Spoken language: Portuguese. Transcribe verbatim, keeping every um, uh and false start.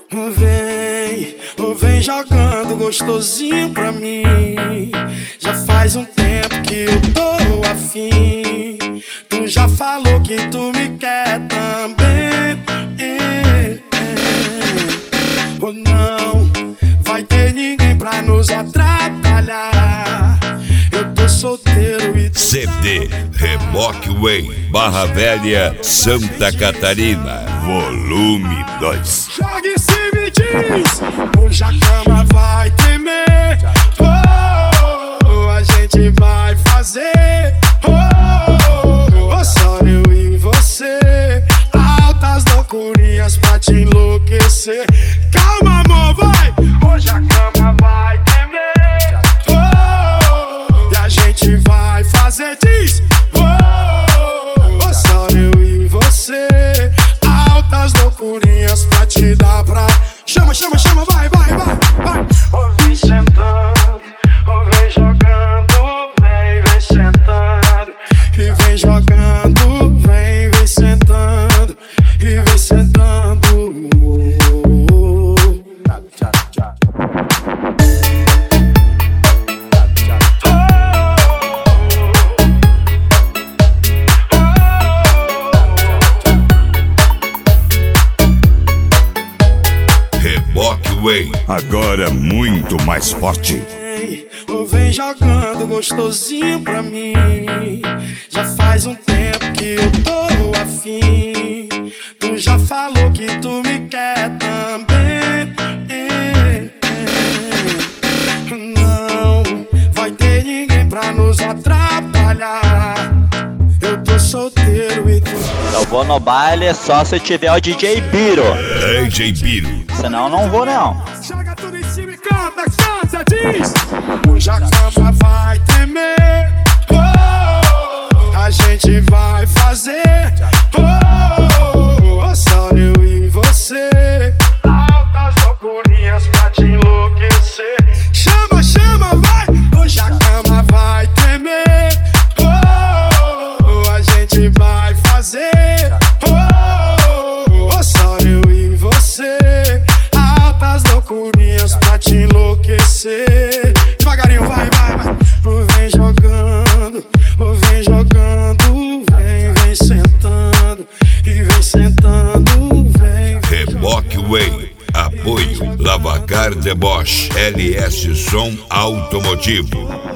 Vem, vem jogando gostosinho pra mim. Já faz um tempo que eu tô afim. Tu já falou que tu me quer também. É, é. Ou não vai ter ninguém pra nos atrapalhar. Eu tô solteiro e tu C D Reboque Way, Barra Velha, Santa Catarina, volume dois. joga e se me diz, hoje a cama vai tremer. Oh, a gente vai fazer. Oh, oh, só eu e você. Altas loucurinhas pra te enlouquecer. Calma, amor, vai. Hoje a cama vai tremer. Oh, e a gente vai fazer, diz. Oh, oh, só eu e você. Altas loucurinhas pra te dar pra... Chama, chama, chama, vai, vai, vai, vai. Ou vem sentando, ou vem jogando. Vem, vem sentando, e vem jogando. Vem, vem sentando, e vem sentando. Reboque Way, agora muito mais forte. Ou vem jogando gostosinho pra mim. Já faz um tempo que eu tô afim. Tu já falou que tu me quer também. É, é. Não vai ter ninguém pra nos atrapalhar. Eu tô solteiro e tu... Eu vou no baile só se tiver o D J Biro. D J Biro, Senão eu não vou não. Joga tudo em cima e canta, canta, diz. Hoje a cama vai tremer. Oh, a gente vai fazer. Oh, oh, só eu e você. Altas loucurinhas pra te enlouquecer. Chama, chama, vai. Hoje a cama vai tremer. Oh, a gente vai fazer. Oh, oh, só eu e você. Altas loucurinhas pra te enlouquecer. Devagarinho, vai, vai, vai. Vem jogando, vem jogando. Vem, vem sentando, e vem sentando. Vem, vem Reboque Way, apoio Lavacar de Bosch, L S Som Automotivo.